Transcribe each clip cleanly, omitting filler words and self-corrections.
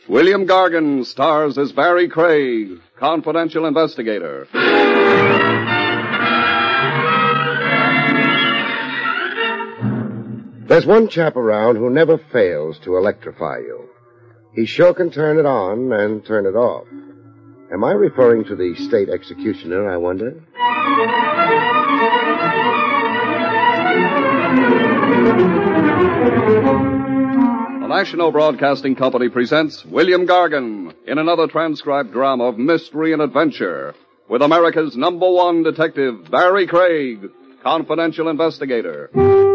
William Gargan stars as Barry Craig, confidential investigator. There's one chap around who never fails to electrify you. He sure can turn it on and turn it off. Am I referring to the state executioner, I wonder? The National Broadcasting Company presents William Gargan in another transcribed drama of mystery and adventure with America's #1 detective, Barry Craig, confidential investigator.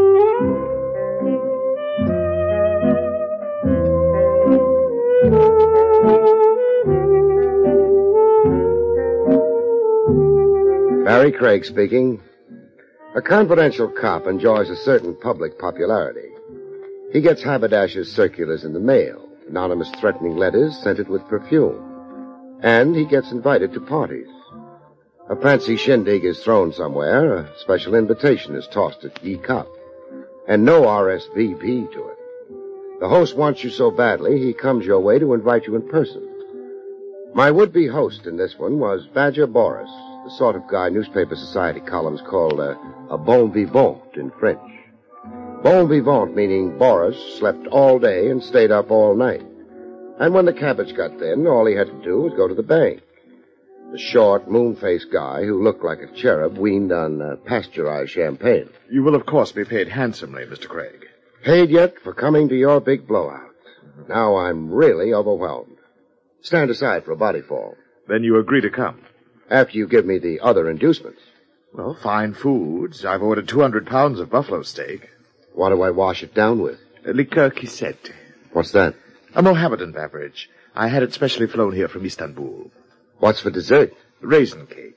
Barry Craig speaking. A confidential cop enjoys a certain public popularity. He gets haberdashers' circulars in the mail, anonymous threatening letters scented with perfume. And he gets invited to parties. A fancy shindig is thrown somewhere, a special invitation is tossed at Ye Cop, and no RSVP to it. The host wants you so badly, he comes your way to invite you in person. My would-be host in this one was Badger Boris, the sort of guy newspaper society columns called a bon vivant in French. Bon vivant meaning Boris slept all day and stayed up all night. And when the cabbage got thin, all he had to do was go to the bank. The short, moon-faced guy who looked like a cherub weaned on pasteurized champagne. You will, of course, be paid handsomely, Mr. Craig. Paid yet for coming to your big blowout. Now I'm really overwhelmed. Stand aside for a body fall. Then you agree to come? After you give me the other inducements. Well, fine foods. I've ordered 200 pounds of buffalo steak. What do I wash it down with? Liqueur Kisette. What's that? A Mohammedan beverage. I had it specially flown here from Istanbul. What's for dessert? Raisin cake.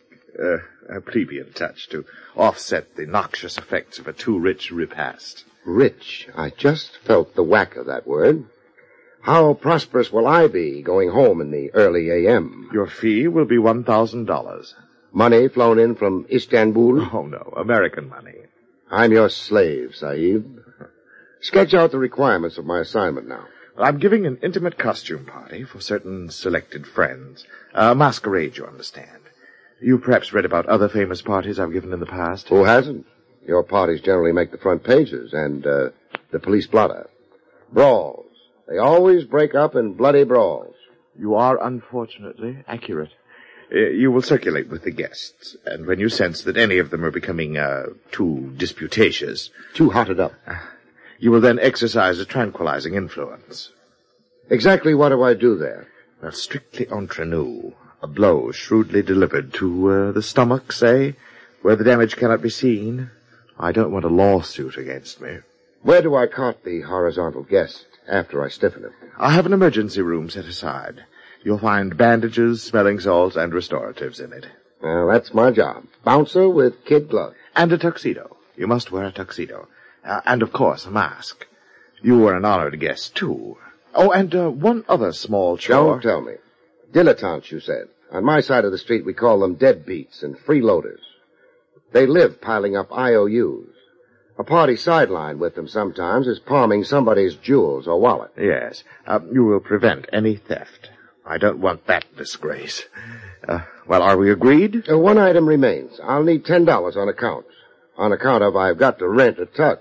A plebeian touch to offset the noxious effects of a too rich repast. Rich. I just felt the whack of that word. How prosperous will I be going home in the early a.m.? Your fee will be $1,000. Money flown in from Istanbul? Oh, no. American money. I'm your slave, Sahib. Sketch out the requirements of my assignment now. I'm giving an intimate costume party for certain selected friends. A masquerade, you understand. You perhaps read about other famous parties I've given in the past. Who hasn't? Your parties generally make the front pages and the police blotter. Brawls. They always break up in bloody brawls. You are unfortunately accurate. You will circulate with the guests, and when you sense that any of them are becoming too disputatious... Too hotted up. You will then exercise a tranquilizing influence. Exactly what do I do there? Well, strictly entre nous. A blow shrewdly delivered to the stomach, say, where the damage cannot be seen. I don't want a lawsuit against me. Where do I cart the horizontal guest after I stiffen him? I have an emergency room set aside. You'll find bandages, smelling salts, and restoratives in it. Well, that's my job. Bouncer with kid gloves. And a tuxedo. You must wear a tuxedo. And, of course, a mask. You were an honored guest, too. Oh, and one other small chore. Don't tell me. Dilettantes, you said. On my side of the street, we call them deadbeats and freeloaders. They live piling up IOUs. A party sideline with them sometimes is palming somebody's jewels or wallet. Yes. You will prevent any theft. I don't want that disgrace. Well, are we agreed? One item remains. I'll need $10 on account. On account of I've got to rent a tux.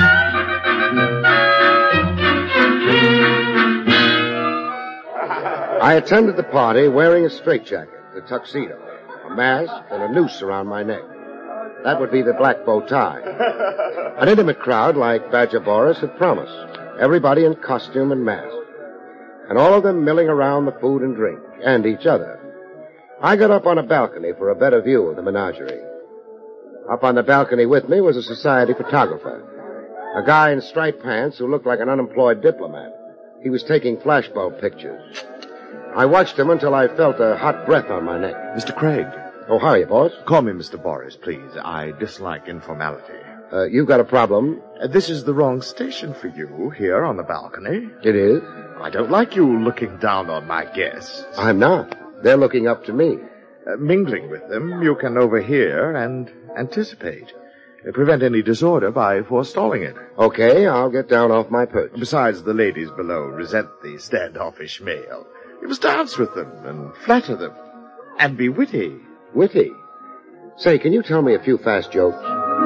I attended the party wearing a straitjacket, a tuxedo, a mask, and a noose around my neck. That would be the black bow tie. An intimate crowd like Badger Boris had promised. Everybody in costume and mask. And all of them milling around the food and drink, and each other. I got up on a balcony for a better view of the menagerie. Up on the balcony with me was a society photographer. A guy in striped pants who looked like an unemployed diplomat. He was taking flashbulb pictures. I watched him until I felt a hot breath on my neck. Mr. Craig. Oh, how are you, boss? Call me Mr. Boris, please. I dislike informality. You've got a problem? This is the wrong station for you, here on the balcony. It is? I don't like you looking down on my guests. I'm not. They're looking up to me. Mingling with them, you can overhear and anticipate. prevent any disorder by forestalling it. Okay, I'll get down off my perch. Besides, the ladies below resent the standoffish male. You must dance with them and flatter them. And be witty. Witty? Say, can you tell me a few fast jokes?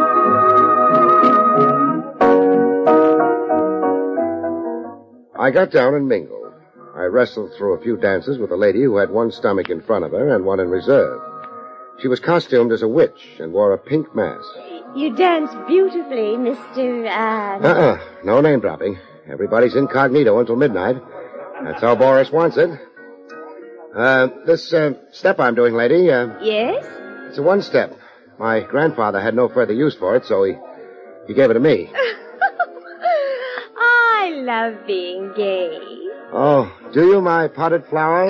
I got down and mingled. I wrestled through a few dances with a lady who had one stomach in front of her and one in reserve. She was costumed as a witch and wore a pink mask. You dance beautifully, Mr. No name dropping. Everybody's incognito until midnight. That's how Boris wants it. This step I'm doing, lady, Yes? it's a one-step. My grandfather had no further use for it, so he gave it to me. I love being gay. Oh, do you, my potted flower?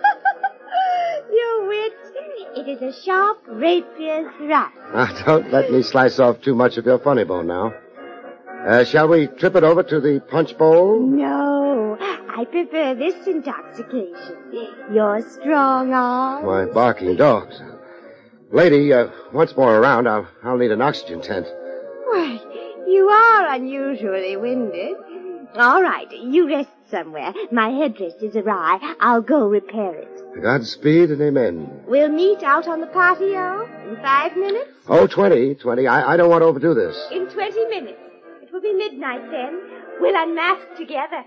Your wit, it is a sharp rapier thrust. Don't let me slice off too much of your funny bone now. Shall we trip it over to the punch bowl? No, I prefer this intoxication. Your strong arm. My barking dogs. Lady, once more around, I'll need an oxygen tent. Well, you are unusually winded. All right, you rest somewhere. My headdress is awry. I'll go repair it. Godspeed and amen. We'll meet out on the patio in 5 minutes. Oh, 20. I don't want to overdo this. In 20 minutes. It will be midnight then. We'll unmask together.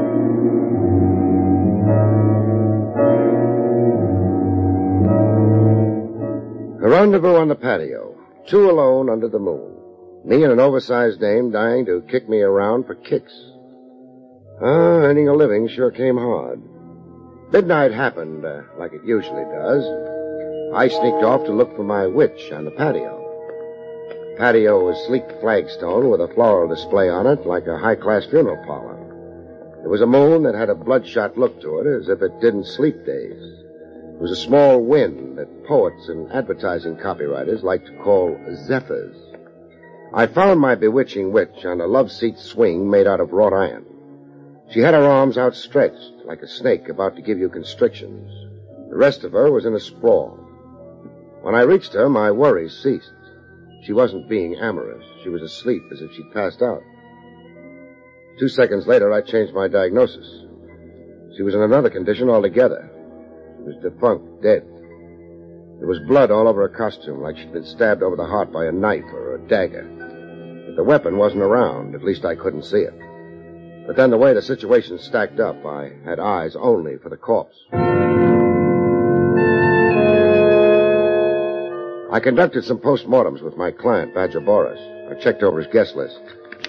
A rendezvous on the patio. 2 alone under the moon. Me and an oversized dame dying to kick me around for kicks. Earning a living sure came hard. Midnight happened, like it usually does. I sneaked off to look for my witch on the patio. The patio was sleek flagstone with a floral display on it like a high-class funeral parlor. There was a moon that had a bloodshot look to it, as if it didn't sleep days. It was a small wind that poets and advertising copywriters like to call zephyrs. I found my bewitching witch on a love-seat swing made out of wrought iron. She had her arms outstretched, like a snake about to give you constrictions. The rest of her was in a sprawl. When I reached her, my worries ceased. She wasn't being amorous. She was asleep, as if she'd passed out. 2 seconds later, I changed my diagnosis. She was in another condition altogether. She was defunct, dead. There was blood all over her costume, like she'd been stabbed over the heart by a knife or a dagger. But the weapon wasn't around. At least I couldn't see it. But then the way the situation stacked up, I had eyes only for the corpse. I conducted some postmortems with my client, Badger Boris. I checked over his guest list.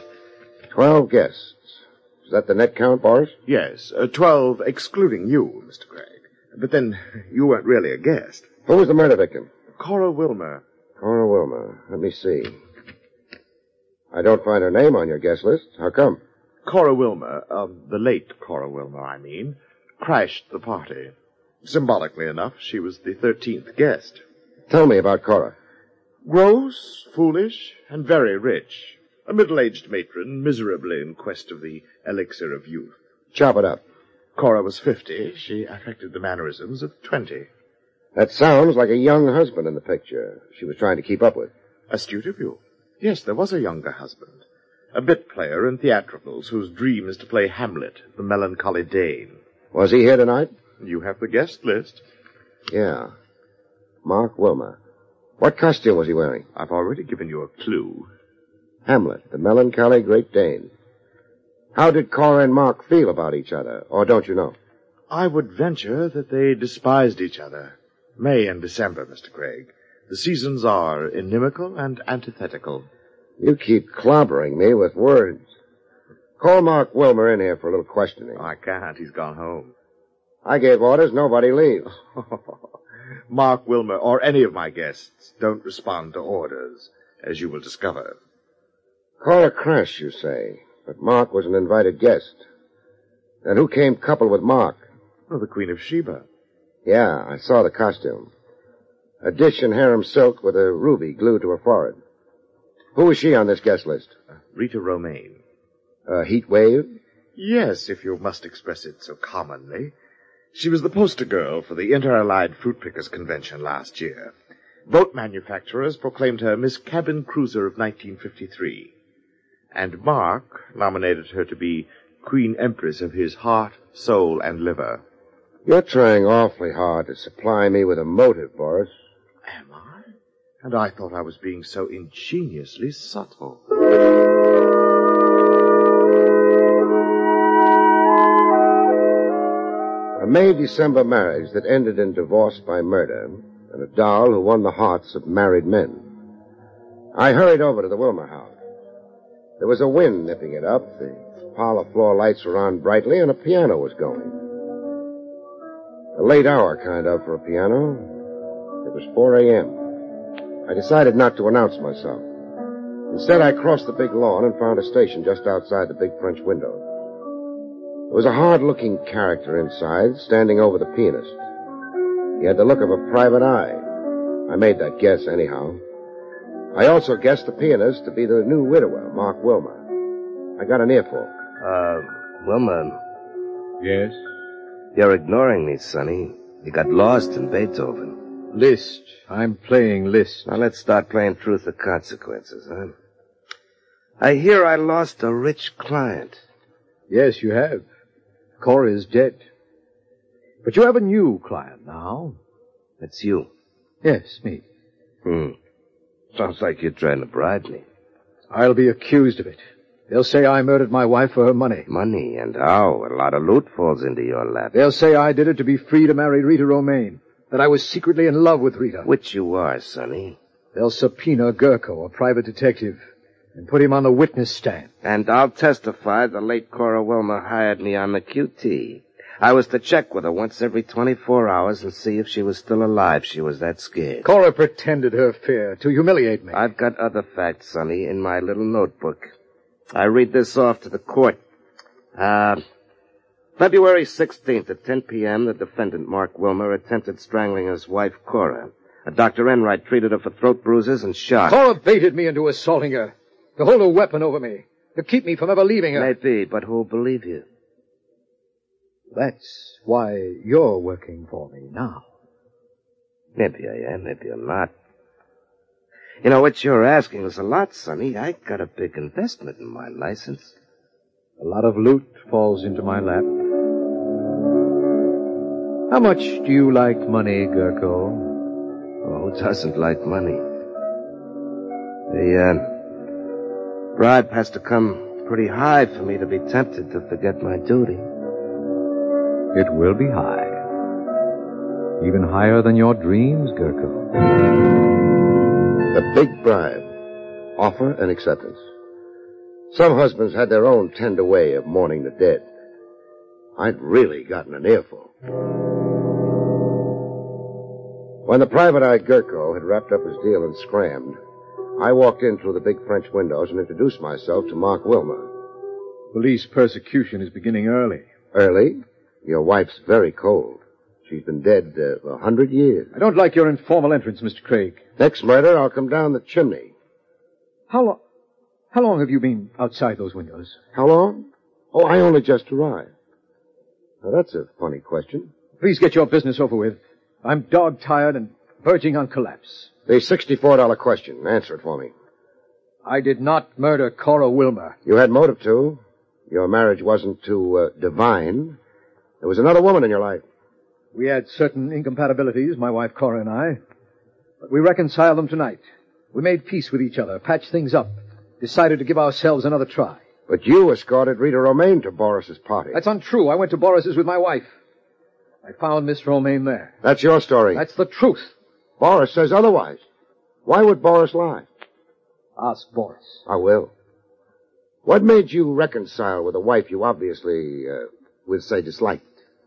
12 guests. Is that the net count, Boris? Yes, 12 excluding you, Mr. Craig. But then, you weren't really a guest. Who was the murder victim? Cora Wilmer. Cora Wilmer. Let me see. I don't find her name on your guest list. How come? Cora Wilmer, the late Cora Wilmer, I mean, crashed the party. Symbolically enough, she was the 13th guest. Tell me about Cora. Gross, foolish, and very rich. A middle-aged matron, miserably in quest of the elixir of youth. Chop it up. Cora was 50. She affected the mannerisms of 20. That sounds like a young husband in the picture she was trying to keep up with. Astute of you. Yes, there was a younger husband. A bit player in theatricals whose dream is to play Hamlet, the melancholy Dane. Was he here tonight? You have the guest list. Yeah. Mark Wilmer. What costume was he wearing? I've already given you a clue. Hamlet, the melancholy Great Dane. How did Cora and Mark feel about each other, or don't you know? I would venture that they despised each other. May and December, Mr. Craig. The seasons are inimical and antithetical. You keep clobbering me with words. Call Mark Wilmer in here for a little questioning. I can't. He's gone home. I gave orders. Nobody leaves. Mark Wilmer or any of my guests don't respond to orders, as you will discover. Cora crashed, you say, but Mark was an invited guest. Then who came coupled with Mark? Oh, the Queen of Sheba. Yeah, I saw the costume. A dish in harem silk with a ruby glued to her forehead. Who was she on this guest list? Rita Romaine. Heat wave? Yes, if you must express it so commonly. She was the poster girl for the Inter-Allied Fruit Pickers Convention last year. Boat manufacturers proclaimed her Miss Cabin Cruiser of 1953. And Mark nominated her to be Queen Empress of his heart, soul, and liver. You're trying awfully hard to supply me with a motive, Boris. Am I? And I thought I was being so ingeniously subtle. A May-December marriage that ended in divorce by murder, and a doll who won the hearts of married men. I hurried over to the Wilmer house. There was a wind nipping it up, the parlor floor lights were on brightly, and a piano was going. A late hour, kind of, for a piano. It was 4 a.m. I decided not to announce myself. Instead, I crossed the big lawn and found a station just outside the big French window. There was a hard-looking character inside, standing over the pianist. He had the look of a private eye. I made that guess, anyhow. I also guessed the pianist to be the new widower, Mark Wilmer. I got an earful. Wilmer. Yes? You're ignoring me, Sonny. You got lost in Beethoven. Liszt. I'm playing Liszt. Now let's start playing truth or consequences, huh? I hear I lost a rich client. Yes, you have. Cora is dead. But you have a new client now. That's you. Yes, me. Sounds like you're trying to bribe me. I'll be accused of it. They'll say I murdered my wife for her money. Money? And how? A lot of loot falls into your lap. They'll say I did it to be free to marry Rita Romaine. That I was secretly in love with Rita. Which you are, Sonny. They'll subpoena Gurko, a private detective, and put him on the witness stand. And I'll testify the late Cora Wilmer hired me on the QT. I was to check with her once every 24 hours and see if she was still alive. She was that scared. Cora pretended her fear to humiliate me. I've got other facts, Sonny, in my little notebook. I read this off to the court. February 16th at 10 p.m., the defendant, Mark Wilmer, attempted strangling his wife, Cora. Dr. Enright treated her for throat bruises and shot. Cora baited me into assaulting her, to hold a weapon over me, to keep me from ever leaving her. Maybe, but who'll believe you? That's why you're working for me now. Maybe I am, maybe I'm not. You know, what you're asking is a lot, Sonny. I got a big investment in my license. A lot of loot falls into my lap. How much do you like money, Gurko? Oh, who doesn't like money? The bribe has to come pretty high for me to be tempted to forget my duty. It will be high. Even higher than your dreams, Gurko. The big bribe. Offer and acceptance. Some husbands had their own tender way of mourning the dead. I'd really gotten an earful. When the private eye Gurko had wrapped up his deal and scrammed, I walked in through the big French windows and introduced myself to Mark Wilmer. Police persecution is beginning early. Early? Your wife's very cold. She's been dead 100 years. I don't like your informal entrance, Mr. Craig. Next murder, I'll come down the chimney. How long have you been outside those windows? How long? Oh, I only just arrived. Now, that's a funny question. Please get your business over with. I'm dog-tired and verging on collapse. The $64 question. Answer it for me. I did not murder Cora Wilmer. You had motive to. Your marriage wasn't too divine. There was another woman in your life. We had certain incompatibilities, my wife Cora and I. But we reconciled them tonight. We made peace with each other, patched things up, decided to give ourselves another try. But you escorted Rita Romaine to Boris's party. That's untrue. I went to Boris's with my wife. I found Miss Romaine there. That's your story. That's the truth. Boris says otherwise. Why would Boris lie? Ask Boris. I will. What made you reconcile with a wife you obviously, would say, disliked?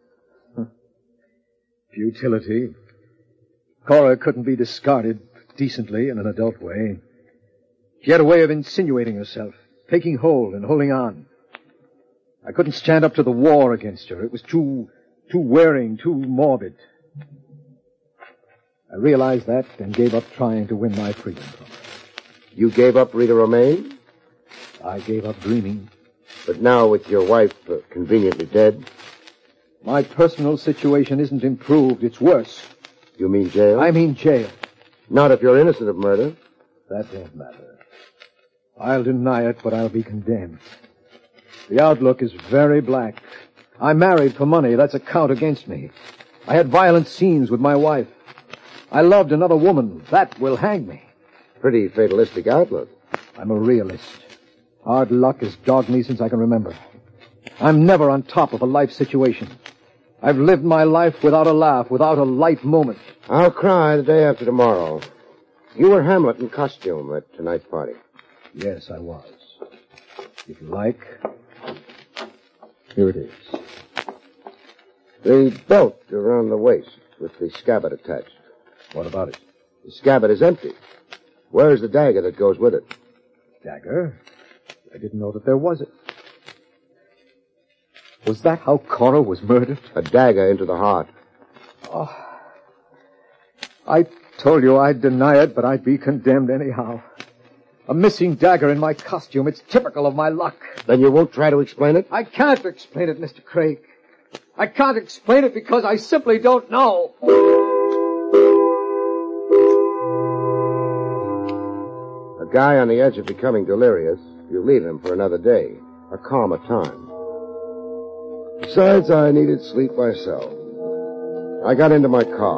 Futility. Cora couldn't be discarded decently in an adult way. She had a way of insinuating herself, taking hold and holding on. I couldn't stand up to the war against her. It was too wearing, too morbid. I realized that and gave up trying to win my freedom from her. You gave up Rita Romaine? I gave up dreaming. But now with your wife conveniently dead? My personal situation isn't improved. It's worse. You mean jail? I mean jail. Not if you're innocent of murder. That won't matter. I'll deny it, but I'll be condemned. The outlook is very black. I married for money. That's a count against me. I had violent scenes with my wife. I loved another woman. That will hang me. Pretty fatalistic outlook. I'm a realist. Hard luck has dogged me since I can remember. I'm never on top of a life situation. I've lived my life without a laugh, without a light moment. I'll cry the day after tomorrow. You were Hamlet in costume at tonight's party. Yes, I was. If you like, here it is. The belt around the waist with the scabbard attached. What about it? The scabbard is empty. Where is the dagger that goes with it? Dagger? I didn't know that there was it. Was that how Cora was murdered? A dagger into the heart. Oh, I told you I'd deny it, but I'd be condemned anyhow. A missing dagger in my costume. It's typical of my luck. Then you won't try to explain it? I can't explain it, Mr. Craig. I can't explain it because I simply don't know. A guy on the edge of becoming delirious, you leave him for another day, a calmer time. Besides, I needed sleep myself. I got into my car.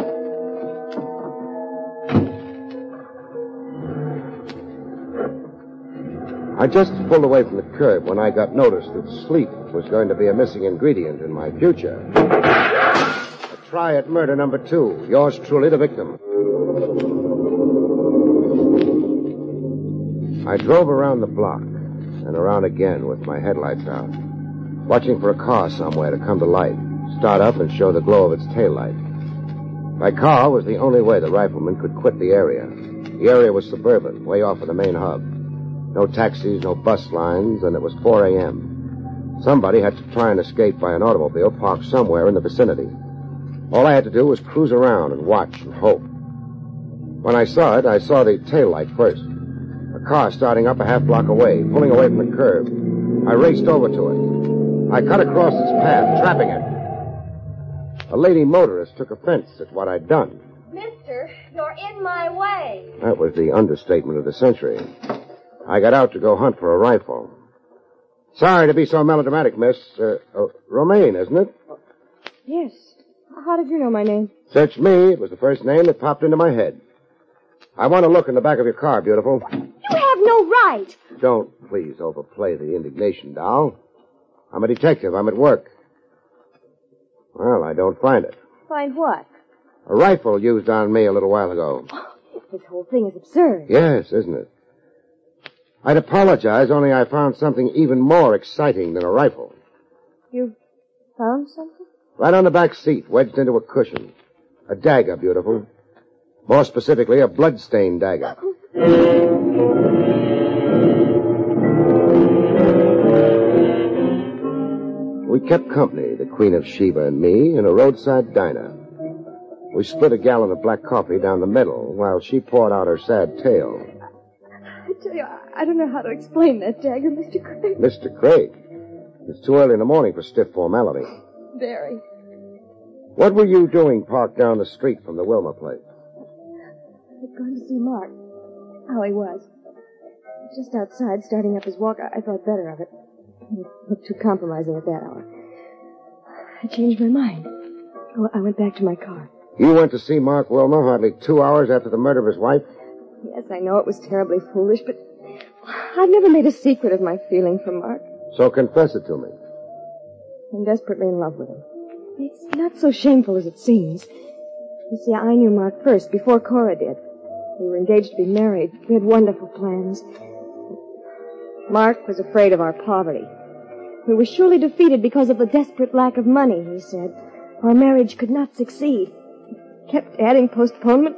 I just pulled away from the curb when I got notice that sleep was going to be a missing ingredient in my future. A try at murder number 2. Yours truly, the victim. I drove around the block and around again with my headlights out, watching for a car somewhere to come to light, start up and show the glow of its taillight. My car was the only way the rifleman could quit the area. The area was suburban, way off of the main hub. No taxis, no bus lines, and it was 4 a.m. Somebody had to try and escape by an automobile parked somewhere in the vicinity. All I had to do was cruise around and watch and hope. When I saw it, I saw the taillight first. A car starting up a half block away, pulling away from the curb. I raced over to it. I cut across its path, trapping it. A lady motorist took offense at what I'd done. Mister, you're in my way. That was the understatement of the century. I got out to go hunt for a rifle. Sorry to be so melodramatic, miss. Romaine, isn't it? Yes. How did you know my name? Search me. It was the first name that popped into my head. I want to look in the back of your car, beautiful. You have no right. Don't please overplay the indignation, doll. I'm a detective. I'm at work. Well, I don't find it. Find what? A rifle used on me a little while ago. This whole thing is absurd. Yes, isn't it? I'd apologize, only I found something even more exciting than a rifle. You found something? Right on the back seat, wedged into a cushion. A dagger, beautiful. More specifically, a blood-stained dagger. We kept company, the Queen of Sheba and me, in a roadside diner. We split a gallon of black coffee down the middle while she poured out her sad tale. I tell you, I don't know how to explain that dagger, Mr. Craig. Mr. Craig? It's too early in the morning for stiff formality. Very. What were you doing parked down the street from the Wilmer place? I'd gone to see Mark. How he was. Just outside, starting up his walk, I thought better of it. It looked too compromising at that hour. I changed my mind. I went back to my car. You went to see Mark Wilmer hardly 2 hours after the murder of his wife? Yes, I know it was terribly foolish, but I've never made a secret of my feeling for Mark. So confess it to me. I'm desperately in love with him. It's not so shameful as it seems. You see, I knew Mark first, before Cora did. We were engaged to be married. We had wonderful plans. Mark was afraid of our poverty. We were surely defeated because of the desperate lack of money, he said. Our marriage could not succeed. He kept adding postponement,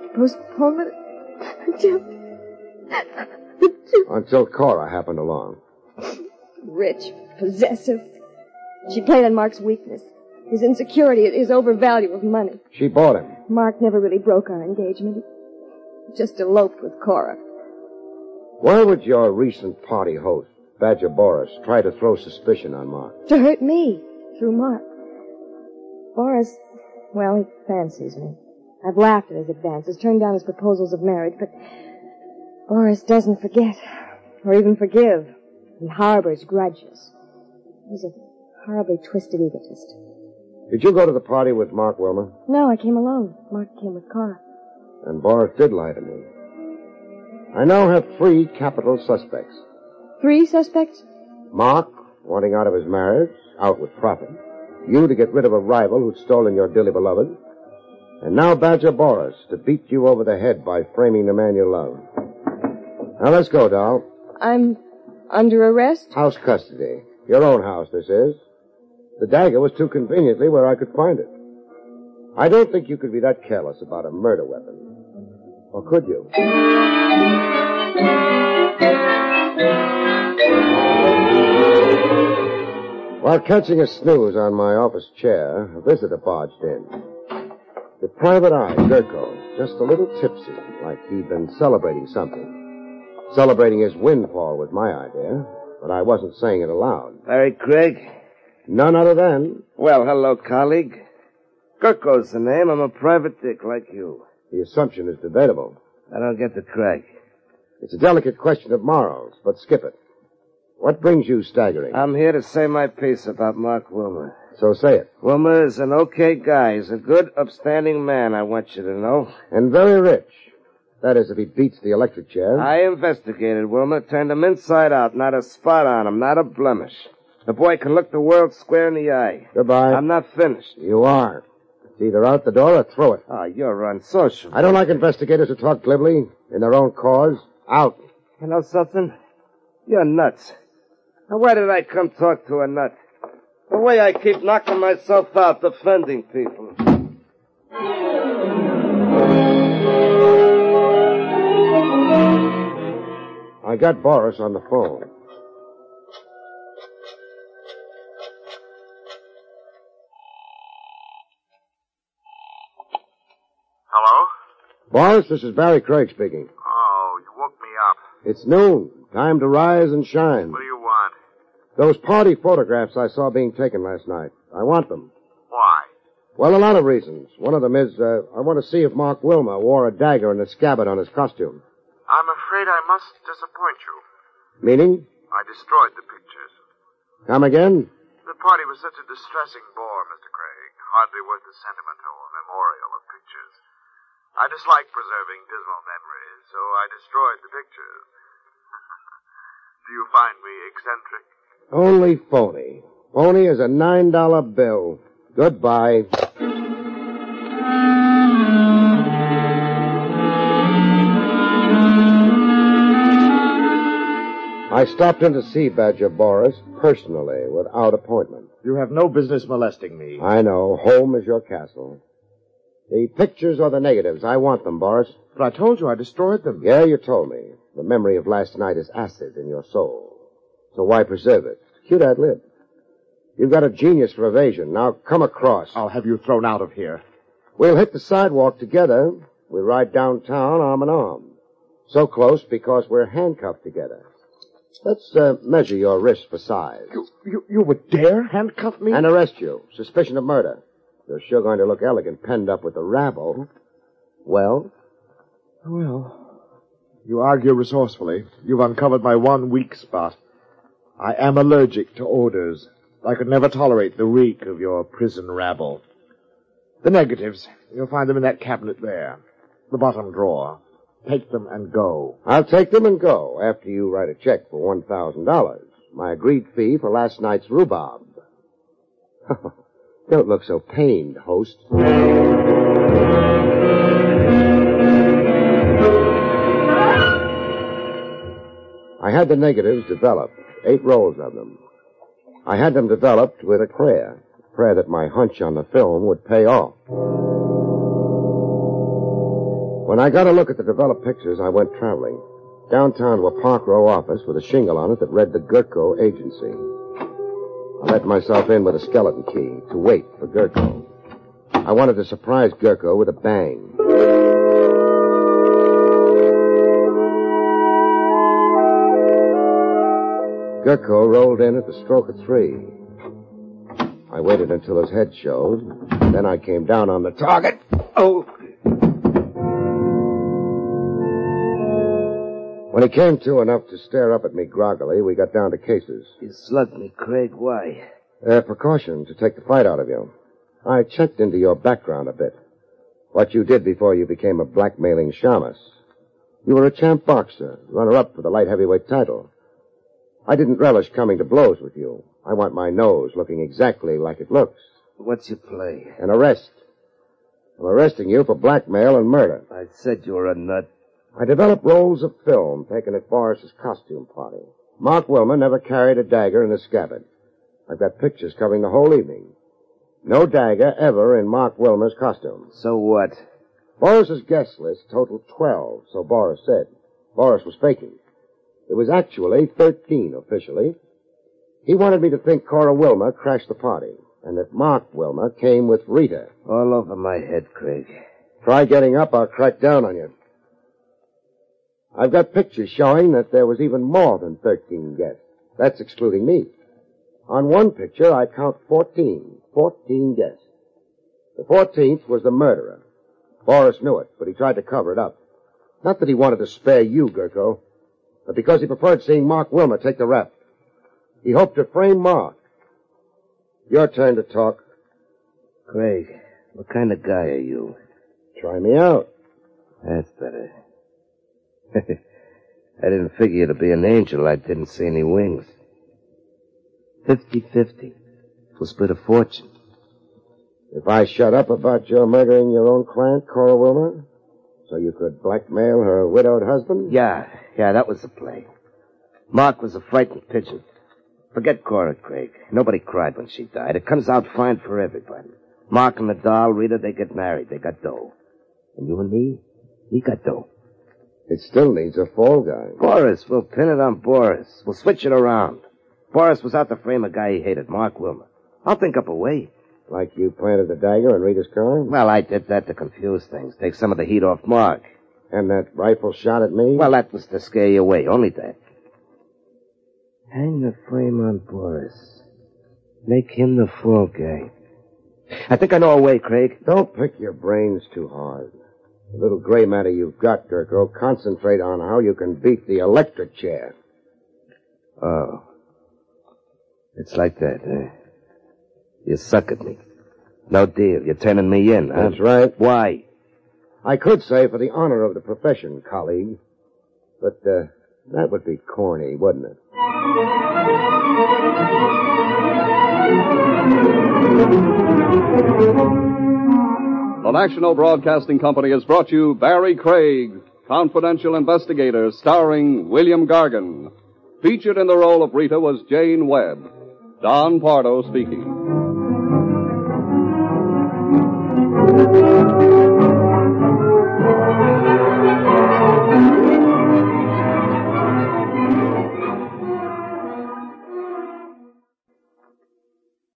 until Cora happened along. Rich, possessive. She played on Mark's weakness. His insecurity, his overvalue of money. She bought him. Mark never really broke our engagement. He just eloped with Cora. Why would your recent party host, Badger Boris, try to throw suspicion on Mark? To hurt me, through Mark. Boris, well, he fancies me. I've laughed at his advances, turned down his proposals of marriage, but Boris doesn't forget or even forgive. He harbors grudges. He's a horribly twisted egotist. Did you go to the party with Mark Wilmer? No, I came alone. Mark came with Cora. And Boris did lie to me. I now have 3 capital suspects. 3 suspects? Mark, wanting out of his marriage, out with profit. You to get rid of a rival who'd stolen your dearly beloved. And now Badger Boris to beat you over the head by framing the man you love. Now let's go, doll. I'm under arrest? House custody. Your own house, this is. The dagger was too conveniently where I could find it. I don't think you could be that careless about a murder weapon. Or could you? While catching a snooze on my office chair, a visitor barged in. The private eye, Gurko, just a little tipsy, like he'd been celebrating something. Celebrating his windfall was my idea, but I wasn't saying it aloud. Barry Craig? None other than... Well, hello, colleague. Gurko's the name. I'm a private dick like you. The assumption is debatable. I don't get the Craig. It's a delicate question of morals, but skip it. What brings you staggering? I'm here to say my piece about Mark Wilmer. So say it. Wilmer is an okay guy. He's a good, upstanding man, I want you to know. And very rich. That is, if he beats the electric chair. I investigated Wilmer, turned him inside out, not a spot on him, not a blemish. The boy can look the world square in the eye. Goodbye. I'm not finished. You are. It's either out the door or through it. Oh, you're unsocial. I don't like investigators who talk glibly in their own cause. Out. You know something? You're nuts. Now, why did I come talk to a nut? The way I keep knocking myself out defending people. I got Boris on the phone. Hello? Boris, this is Barry Craig speaking. Oh, you woke me up. It's noon. Time to rise and shine. What do you want? Those party photographs I saw being taken last night. I want them. Why? Well, a lot of reasons. One of them is, I want to see if Mark Wilmer wore a dagger and a scabbard on his costume. I'm afraid I must disappoint you. Meaning? I destroyed the pictures. Come again? The party was such a distressing bore, Mr. Craig. Hardly worth the sentimental memorial of pictures. I dislike preserving dismal memories, so I destroyed the pictures. Do you find me eccentric? Only phony. Phony as a $9 bill. Goodbye. I stopped in to see Badger Boris personally, without appointment. You have no business molesting me. I know. Home is your castle. The pictures or the negatives, I want them, Boris. But I told you I destroyed them. Yeah, you told me. The memory of last night is acid in your soul. So why preserve it? Cute ad lib. You've got a genius for evasion. Now come across. I'll have you thrown out of here. We'll hit the sidewalk together. We'll ride downtown arm in arm. So close because we're handcuffed together. Let's measure your wrist for size. You would dare handcuff me? And arrest you. Suspicion of murder. You're sure going to look elegant penned up with the rabble. Well? Well, you argue resourcefully. You've uncovered my one weak spot. I am allergic to odors. I could never tolerate the reek of your prison rabble. The negatives, you'll find them in that cabinet there. The bottom drawer. Take them and go. I'll take them and go after you write a check for $1,000. My agreed fee for last night's rhubarb. Don't look so pained, host. I had the negatives developed, 8 rolls of them. I had them developed with a prayer that my hunch on the film would pay off. When I got a look at the developed pictures, I went traveling. Downtown to a Park Row office with a shingle on it that read the Gurko Agency. I let myself in with a skeleton key to wait for Gurko. I wanted to surprise Gurko with a bang. Gurko rolled in at the stroke of 3. I waited until his head showed. Then I came down on the target. Oh! When he came to enough to stare up at me groggily, we got down to cases. You slugged me, Craig. Why? Precaution to take the fight out of you. I checked into your background a bit. What you did before you became a blackmailing shamus. You were a champ boxer, runner-up for the light heavyweight title. I didn't relish coming to blows with you. I want my nose looking exactly like it looks. What's your play? An arrest. I'm arresting you for blackmail and murder. I said you were a nut. I developed rolls of film taken at Boris's costume party. Mark Wilmer never carried a dagger in a scabbard. I've got pictures covering the whole evening. No dagger ever in Mark Wilmer's costume. So what? Boris's guest list totaled 12, so Boris said. Boris was faking. It was actually 13 officially. He wanted me to think Cora Wilmer crashed the party, and that Mark Wilmer came with Rita. All over my head, Craig. Try getting up, I'll crack down on you. I've got pictures showing that there was even more than 13 guests. That's excluding me. On one picture, I count 14. 14 guests. The 14th was the murderer. Boris knew it, but he tried to cover it up. Not that he wanted to spare you, Gurko, but because he preferred seeing Mark Wilmer take the rap. He hoped to frame Mark. Your turn to talk. Craig, what kind of guy are you? Try me out. That's better. I didn't figure you to be an angel. I didn't see any wings. 50-50. We'll split a fortune. If I shut up about your murdering your own client, Cora Wilmer, so you could blackmail her widowed husband? Yeah, that was the play. Mark was a frightened pigeon. Forget Cora, Craig. Nobody cried when she died. It comes out fine for everybody. Mark and the doll, Rita, they get married. They got dough. And you and me, we got dough. It still needs a fall guy. Boris, we'll pin it on Boris. We'll switch it around. Boris was out to frame a guy he hated, Mark Wilmer. I'll think up a way. Like you planted the dagger in Rita's car? Well, I did that to confuse things, take some of the heat off Mark. And that rifle shot at me? Well, that was to scare you away, only that. Hang the frame on Boris. Make him the fall guy. I think I know a way, Craig. Don't pick your brains too hard. The little gray matter you've got, Gurko, concentrate on how you can beat the electric chair. Oh. It's like that, eh? You suck at me. No deal. You're turning me in, huh? That's right. Why? I could say for the honor of the profession, colleague. But, that would be corny, wouldn't it? The National Broadcasting Company has brought you Barry Craig, confidential investigator, starring William Gargan. Featured in the role of Rita was Jane Webb. Don Pardo speaking.